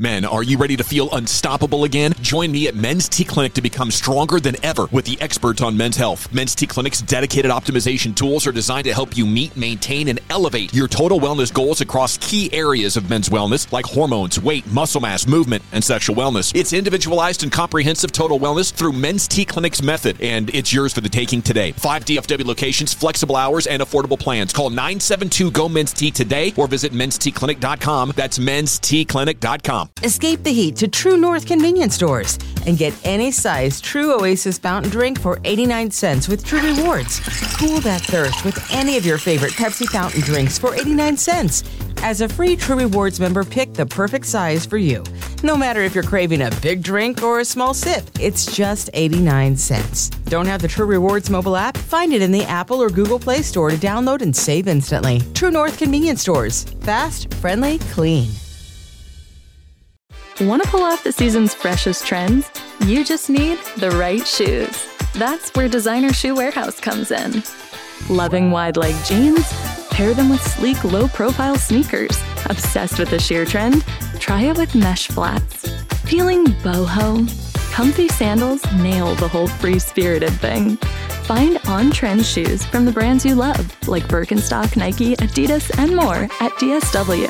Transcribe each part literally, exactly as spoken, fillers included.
Men, are you ready to feel unstoppable again? Join me at Men's T Clinic to become stronger than ever with the experts on men's health. Men's T Clinic's dedicated optimization tools are designed to help you meet, maintain, and elevate your total wellness goals across key areas of men's wellness like hormones, weight, muscle mass, movement, and sexual wellness. It's individualized and comprehensive total wellness through Men's T Clinic's method, and it's yours for the taking today. Five D F W locations, flexible hours, and affordable plans. Call nine seven two, G O, Men's T today or visit mens t clinic dot com. That's mens t clinic dot com. Escape the heat to True North convenience stores and get any size True Oasis fountain drink for eighty-nine cents with True Rewards. Cool that thirst with any of your favorite Pepsi fountain drinks for eighty-nine cents. As a free True Rewards member, pick the perfect size for you. No matter if you're craving a big drink or a small sip, it's just eighty-nine cents. Don't have the True Rewards mobile app? Find it in the Apple or Google Play Store to download and save instantly. True North convenience stores. Fast, friendly, clean. Want to pull off the season's freshest trends? You just need the right shoes. That's where Designer Shoe Warehouse comes in. Loving wide leg jeans? Pair them with sleek, low-profile sneakers. Obsessed with the sheer trend? Try it with mesh flats. Feeling boho? Comfy sandals nail the whole free-spirited thing. Find on-trend shoes from the brands you love, like Birkenstock, Nike, Adidas, and more at D S W.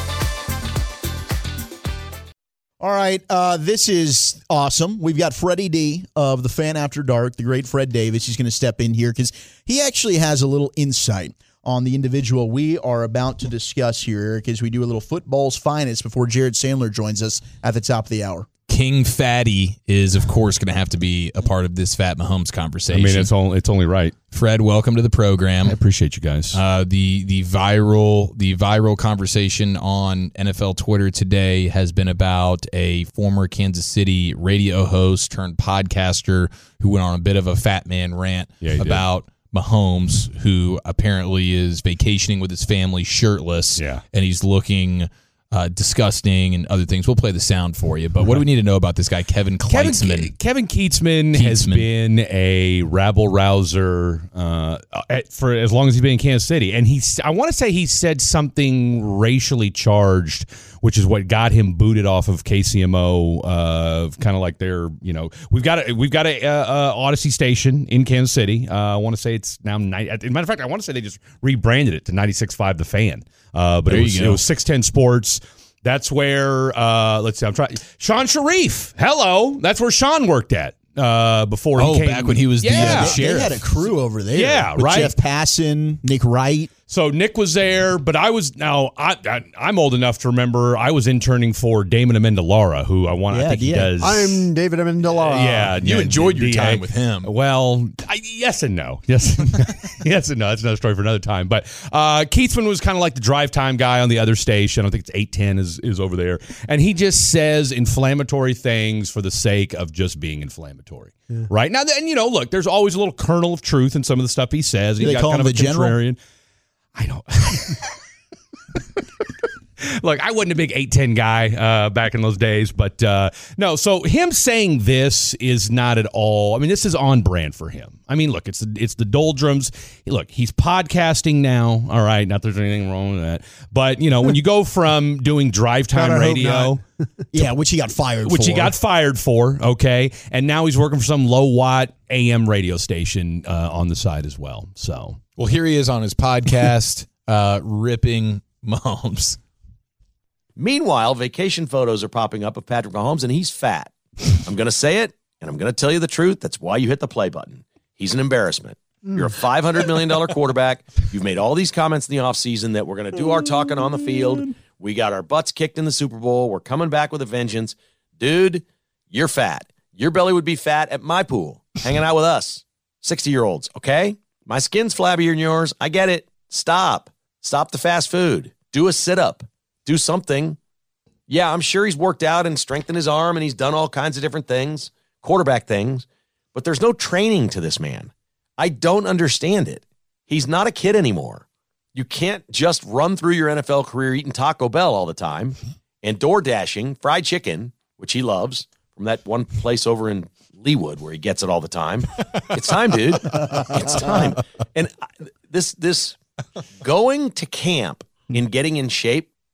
All right, uh, this is awesome. We've got Freddie D of the Fan After Dark, the great Fred Davis. He's going to step in here because he actually has a little insight on the individual we are about to discuss here, Eric, as we do a little football's finest before Jared Sandler joins us at the top of the hour. King Fatty is, of course, going to have to be a part of this Fat Mahomes conversation. I mean, it's only, it's only right. Fred, welcome to the program. I appreciate you guys. Uh, the the viral the viral conversation on N F L Twitter today has been about a former Kansas City radio host turned podcaster who went on a bit of a fat man rant yeah, about did. Mahomes, who apparently is vacationing with his family shirtless, yeah. and he's looking Uh, disgusting and other things. We'll play the sound for you. But what do we need to know about this guy, Kevin Kleitzman? Kevin, Kevin Keitzman, Keitzman has been a rabble rouser uh, for as long as he's been in Kansas City. And he's, I want to say he said something racially charged, which is what got him booted off of K C M O. Uh, kind of like they're, you know, we've got a, we've got a, a, a Odyssey station in Kansas City. Uh, I want to say it's now, ninety, as a matter of fact, I want to say they just rebranded it to ninety-six point five The Fan. Uh, but it was, it was six ten Sports. That's where, uh, let's see, I'm trying. Sean Sharif. Hello. That's where Sean worked at uh, before oh, he came. back when he was yeah. the, uh, the they, sheriff. They had a crew over there. Yeah, with right. Jeff Passan, Nick Wright. So Nick was there, but I was now I, I I'm old enough to remember I was interning for Damon Amendolara, who I want. Yeah, I think yeah. he does. I'm David Amendolara. Uh, yeah, You yeah, enjoyed your D A. time with him. Well, I, yes and no. Yes, yes and no. That's another story for another time. But uh, Keitzman was kind of like the drive time guy on the other station. I think it's eight ten is is over there, and he just says inflammatory things for the sake of just being inflammatory. Yeah. Right now, and you know, look, there's always a little kernel of truth in some of the stuff he says. Do He's they got call kind him of the a general? contrarian. I don't. Look, I wasn't a big eight ten guy uh, back in those days, but uh, no. So him saying this is not at all. I mean, this is on brand for him. I mean, look, it's the, it's the doldrums. Look, he's podcasting now. All right, not that there's anything wrong with that, but you know, when you go from doing drive time radio, yeah, which he got fired, which for. he got fired for, okay, and now he's working for some low watt A M radio station uh, on the side as well. So, well, here he is on his podcast, uh, ripping Mahomes. Meanwhile, vacation photos are popping up of Patrick Mahomes, and he's fat. I'm going to say it, and I'm going to tell you the truth. That's why you hit the play button. He's an embarrassment. You're a five hundred million dollars quarterback. You've made all these comments in the offseason that we're going to do our talking on the field. We got our butts kicked in the Super Bowl. We're coming back with a vengeance. Dude, you're fat. Your belly would be fat at my pool, hanging out with us, sixty-year-olds, okay? My skin's flabbier than yours. I get it. Stop. Stop the fast food. Do a sit-up. Do something. Yeah, I'm sure he's worked out and strengthened his arm and he's done all kinds of different things, quarterback things, but there's no training to this man. I don't understand it. He's not a kid anymore. You can't just run through your N F L career eating Taco Bell all the time and door dashing fried chicken, which he loves, from that one place over in Leawood where he gets it all the time. It's time, dude. It's time. And this, this going to camp and getting in shape,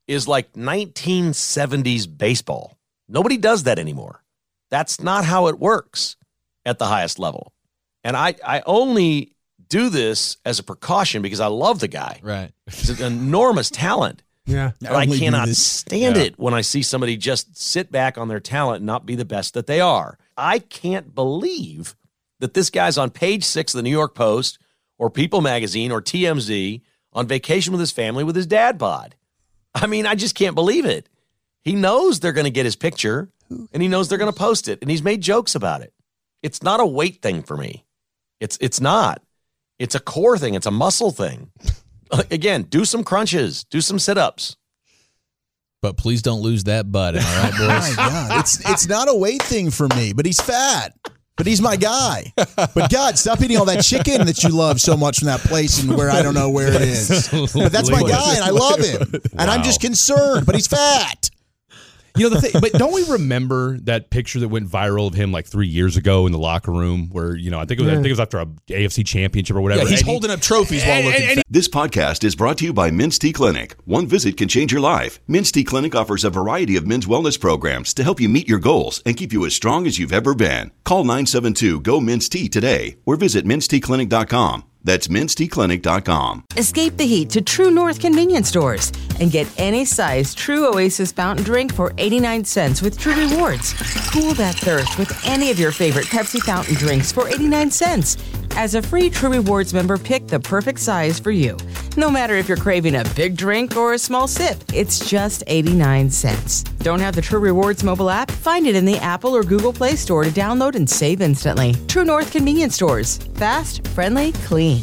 is like nineteen seventies baseball. Nobody does that anymore. That's not how it works at the highest level. And I, I only do this as a precaution because I love the guy. Right. He's an enormous talent. Yeah. But I, I cannot stand yeah. it when I see somebody just sit back on their talent and not be the best that they are. I can't believe that this guy's on page six of the New York Post or People Magazine or T M Z on vacation with his family with his dad bod. I mean, I just can't believe it. He knows they're going to get his picture, and he knows they're going to post it, and he's made jokes about it. It's not a weight thing for me. It's it's not. It's a core thing. It's a muscle thing. Again, do some crunches. Do some sit-ups. But please don't lose that butt. Am I right, boys? My God, it's it's not a weight thing for me, but he's fat. But he's my guy. But God, stop eating all that chicken that you love so much from that place and where I don't know where it is. But that's my guy, and I love him. And Wow. I'm just concerned, but he's fat. You know the thing, but don't we remember that picture that went viral of him like three years ago in the locker room, where you know I think it was, I think it was after a A F C championship or whatever. Yeah, he's And he- holding up trophies while and- looking and- fat. This podcast is brought to you by Men's T Clinic. One visit can change your life. Men's T Clinic offers a variety of men's wellness programs to help you meet your goals and keep you as strong as you've ever been. Call nine seven two, G O, M E N S T today or visit mens t clinic dot com. That's mens t clinic dot com. Escape the heat to True North convenience stores and get any size True Oasis fountain drink for eighty-nine cents with True Rewards. Cool that thirst with any of your favorite Pepsi fountain drinks for eighty-nine cents. As a free True Rewards member, pick the perfect size for you. No matter if you're craving a big drink or a small sip, it's just eighty-nine cents. Don't have the True Rewards mobile app? Find it in the Apple or Google Play Store to download and save instantly. True North convenience stores. Fast, friendly, clean.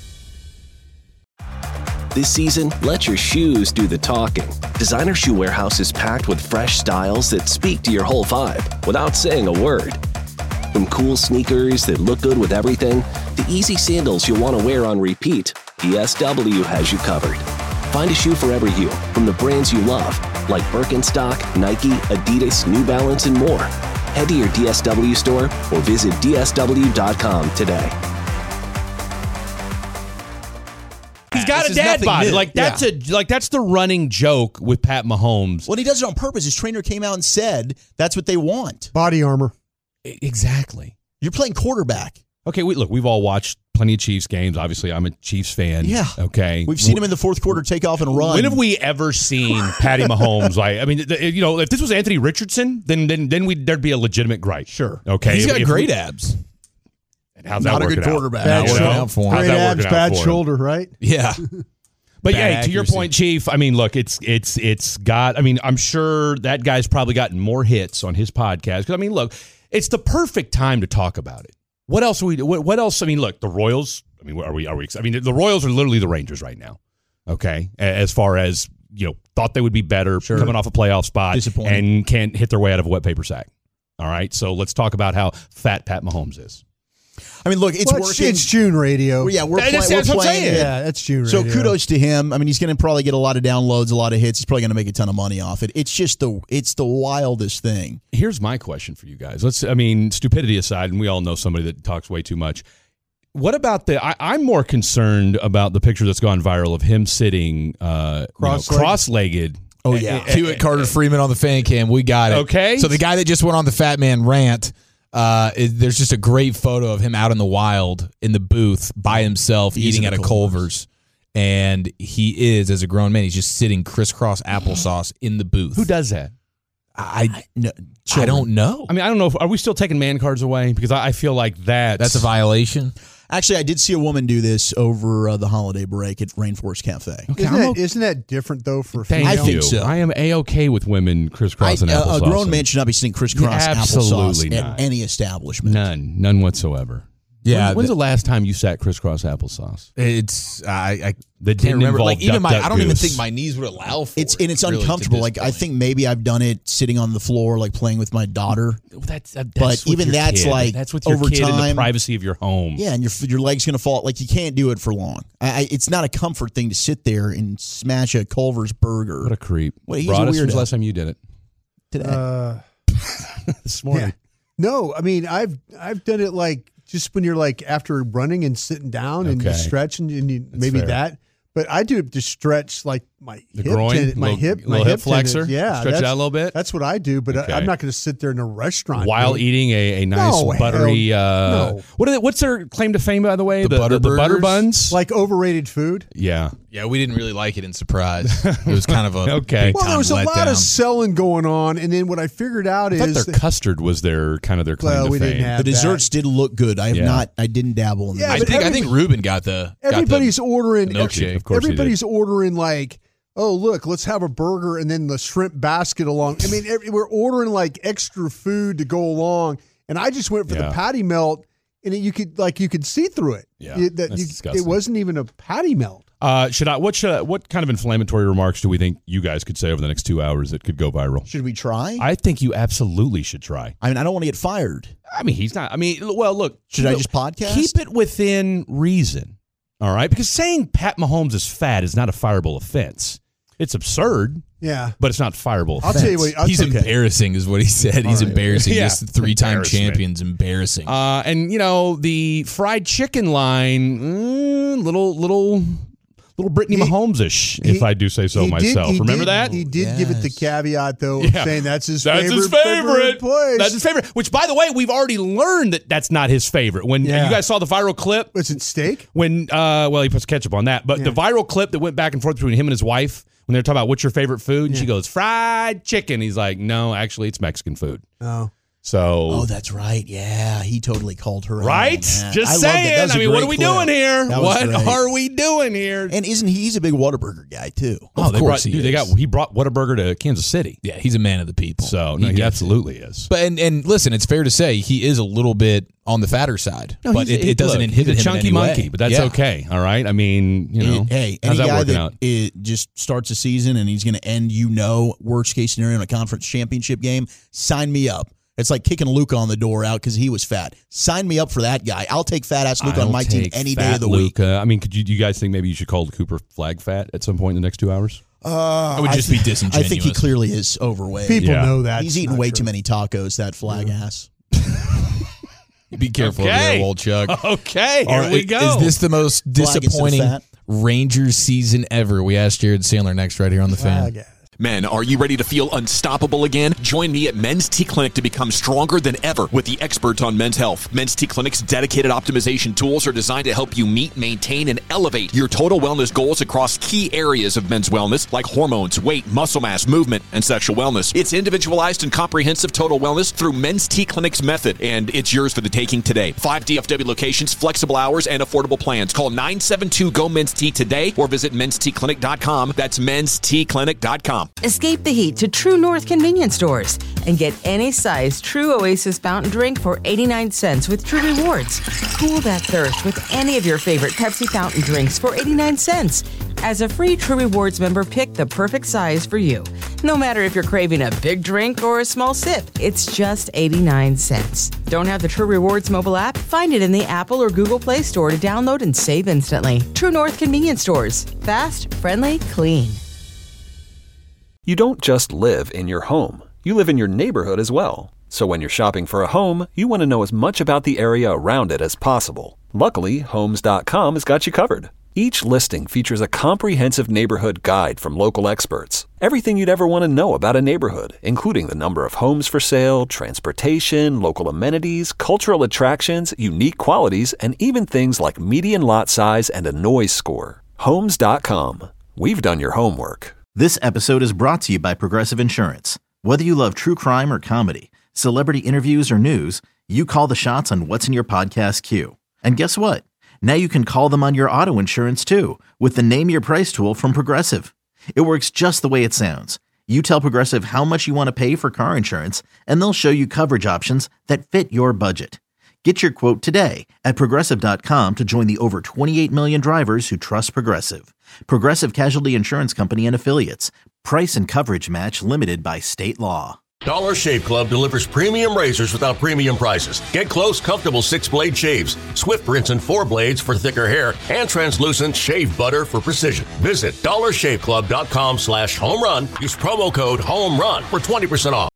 This season, let your shoes do the talking. Designer Shoe Warehouse is packed with fresh styles that speak to your whole vibe without saying a word. From cool sneakers that look good with everything, to easy sandals you'll want to wear on repeat, D S W has you covered. Find a shoe for every you from the brands you love, like Birkenstock, Nike, Adidas, New Balance, and more. Head to your D S W store or visit D S W dot com today. He's got This a is dad nothing bod. new. Like that's a like that's the running joke with Pat Mahomes. Well, he does it on purpose. His trainer came out and said that's what they want. Body armor. Exactly. You're playing quarterback. Okay, we, look, we've all watched plenty of Chiefs games. Obviously, I'm a Chiefs fan. Yeah. Okay. We've seen him in the fourth quarter take off and run. When have we ever seen Patty Mahomes? Like, I mean, th- you know, if this was Anthony Richardson, then then then we there'd be a legitimate gripe. Sure. Okay. He's If- got if great we- abs. And how's Not that a working good out? quarterback. Bad Not shoulder. working out for him. How's Great that abs, working out bad for him? shoulder, right? Yeah. But Bad yeah, to your accuracy. point, Chief. I mean, look, it's it's it's got. I mean, I'm sure that guy's probably gotten more hits on his podcast. Because I mean, look, it's the perfect time to talk about it. What else are we? What, what else? I mean, look, the Royals. I mean, are we? Are we? I mean, the Royals are literally the Rangers right now. Okay, as far as you know, thought they would be better Sure. coming off a playoff spot, Disappointing. and can't hit their way out of a wet paper sack. All right, so let's talk about how fat Pat Mahomes is. I mean, look, it's Well, working. It's June radio. Yeah, we're, That's- play, that's we're what I'm playing saying. it. Yeah, that's June So radio. kudos to him. I mean, he's going to probably get a lot of downloads, a lot of hits. He's probably going to make a ton of money off it. It's just the it's the wildest thing. Here's my question for you guys. Let's, I mean, stupidity aside, and we all know somebody that talks way too much. What about the? I, I'm more concerned about the picture that's gone viral of him sitting uh, you know, Cross-legged. cross-legged. Oh, yeah. Cue it, Carter Freeman on the fan cam. We got it. Okay. So the guy that just went on the Fat Man rant, uh, is, there's just a great photo of him out in the wild in the booth by himself He is eating in at the a Culver's. And he is, as a grown man, he's just sitting crisscross applesauce in the booth. Who does that? I, No, I don't know. I mean, I don't know. If, are we still taking man cards away? Because I, I feel like that That's a violation. Actually, I did see a woman do this over uh, the holiday break at Rainforest Cafe. Okay, Isn't I'm that, okay. isn't that different, though, for Thank I female? think you. so. I am a-okay with women I, crisscrossing uh, applesauce. a grown man should not be sitting crisscross Absolutely applesauce not. at any establishment. None. None whatsoever. Yeah, When, when's the- the last time you sat crisscross applesauce? It's I, I That can't didn't remember. involve Like even duck, my, duck, I don't even goose. think my knees would allow for It's it. and it's really, to uncomfortable. this Like I point. think maybe I've done it sitting on the floor, like playing with my daughter. That's, that's But with even your that's kid. like that's with your over kid in the time- privacy of your home. Yeah, and your your leg's gonna fall. Like you can't do it for long. I, I, it's not a comfort thing to sit there and smash a Culver's burger What a creep. Well, he's a Broadus, when's weirdo. the last time you did it? today. Uh, This morning. yeah. No, I mean, I've I've done it like just when you're like after running and sitting down and you Okay. stretch and, and you, That's maybe fair. that. But I do it to stretch like my The hip, groin? tendon- my Little- hip, my little hip hip flexor? tendons. Yeah, Stretch it that's- out a little bit? That's what I do. But Okay. I, I'm not going to sit there in a restaurant While dude. eating a, a nice No, buttery, hell uh, no. what are they, what's their claim to fame, by the way? The butter the butter burgers? buns? like overrated food. Yeah. Yeah, we didn't really like it in Surprise. It was kind of a Okay. big Well, there time was a lot letdown. of selling going on, and then what I figured out I thought is their that- custard was their kind of their claim Well, to we fame. didn't have The desserts did look good. I have Yeah. not. I didn't dabble in them. Yeah, I but think I everybody- think Ruben got the got the everybody's ordering milkshake. Of course he did. everybody's ordering like, oh look, let's have a burger and then the shrimp basket along. I mean, every, we're ordering like extra food to go along, and I just went for Yeah. the patty melt, and it, you could like you could see through it. Yeah, You- that that's you- disgusting. it wasn't even a patty melt. Uh, should I? What should? I, what kind of inflammatory remarks do we think you guys could say over the next two hours that could go viral? Should we try? I think you absolutely should try. I mean, I don't want to get fired. I mean, he's not. I mean, well, look. Should I look, just podcast? Keep it within reason. All right, because saying Pat Mahomes is fat is not a fireable offense. It's absurd, Yeah. but it's not fireable. I'll offense. tell you what. I'll He's tell you- embarrassing, is what he said. He's right. embarrassing. Yeah. This three-time Embarrassment. champion's embarrassing. Uh, and you know the fried chicken line, mm, little little little Brittany He- Mahomes-ish, he- if I do say so he did- myself. he Remember did- that? He did give it the Yes. caveat though, of Yeah. saying that's his That's favorite, his favorite. place. That's his favorite. Which, by the way, we've already learned that that's not his favorite. When Yeah. you guys saw the viral clip, Was it steak? when uh, well, he puts ketchup on that, but Yeah. the viral clip that went back and forth between him and his wife when they were talking about what's your favorite food, and she goes fried chicken. He's like, no, actually, it's Mexican food. Oh. So, Oh, that's right. Yeah, he totally called her out right? on that. Just I loved it. That saying. was a I mean, what great are we clip. doing here? That was What great. are we doing here? And isn't he? He's a big Whataburger guy too. Oh, Of they course brought, he dude, they is. got he brought Whataburger to Kansas City. yeah, he's a man of the people. So no, he, gets it. absolutely is. But and, and listen, it's fair to say he is a little bit on the fatter side, No, but he's- it, it doesn't look, inhibit he's a him chunky in any monkey, way. but that's Yeah. okay. All right. I mean, you know, hey, how's any that guy working that out? it just starts a season and he's going to end, you know, worst case scenario in a conference championship game, sign me up. It's like kicking Luka on the door out because he was fat. Sign me up for that guy. I'll take fat ass Luka I'll on my team take any day fat of the week. Luka. I mean, could you? Do you guys think maybe you should call Cooper Flag fat at some point in the next two hours? Uh, It would just be I disingenuous. think he clearly is overweight. People Yeah. know that. He's eating way too many tacos, that flag ass. Be careful over Okay. there, Wolchuk. Okay, here All right, we go. Is this the most Flag instead of disappointing fat. Rangers season ever? We asked Jared Sandler next right here on the fan. Flag. Men, are you ready to feel unstoppable again? Join me at Men's T Clinic to become stronger than ever with the experts on men's health. Men's T Clinic's dedicated optimization tools are designed to help you meet, maintain, and elevate your total wellness goals across key areas of men's wellness like hormones, weight, muscle mass, movement, and sexual wellness. It's individualized and comprehensive total wellness through Men's T Clinic's method, and it's yours for the taking today. Five D F W locations, flexible hours, and affordable plans. Call nine seven two, G O, Men's T today or visit mens t clinic dot com. That's mens t clinic dot com. Escape the heat to True North convenience stores and get any size True Oasis fountain drink for eighty-nine cents with True Rewards. Cool that thirst with any of your favorite Pepsi fountain drinks for eighty-nine cents. As a free True Rewards member, pick the perfect size for you. No matter if you're craving a big drink or a small sip, it's just eighty-nine cents. Don't have the True Rewards mobile app? Find it in the Apple or Google Play Store to download and save instantly. True North convenience stores. Fast, friendly, clean. You don't just live in your home. You live in your neighborhood as well. So when you're shopping for a home, you want to know as much about the area around it as possible. Luckily, Homes dot com has got you covered. Each listing features a comprehensive neighborhood guide from local experts. Everything you'd ever want to know about a neighborhood, including the number of homes for sale, transportation, local amenities, cultural attractions, unique qualities, and even things like median lot size and a noise score. Homes dot com. We've done your homework. This episode is brought to you by Progressive Insurance. Whether you love true crime or comedy, celebrity interviews or news, you call the shots on what's in your podcast queue. And guess what? Now you can call them on your auto insurance too with the Name Your Price tool from Progressive. It works just the way it sounds. You tell Progressive how much you want to pay for car insurance, and they'll show you coverage options that fit your budget. Get your quote today at Progressive dot com to join the over twenty-eight million drivers who trust Progressive. Progressive Casualty Insurance Company and Affiliates. Price and coverage match limited by state law. Dollar Shave Club delivers premium razors without premium prices. Get close, comfortable six-blade shaves, swift rinse and four blades for thicker hair, and translucent shave butter for precision. Visit dollar shave club dot com slash home run. Use promo code HOME RUN for twenty percent off.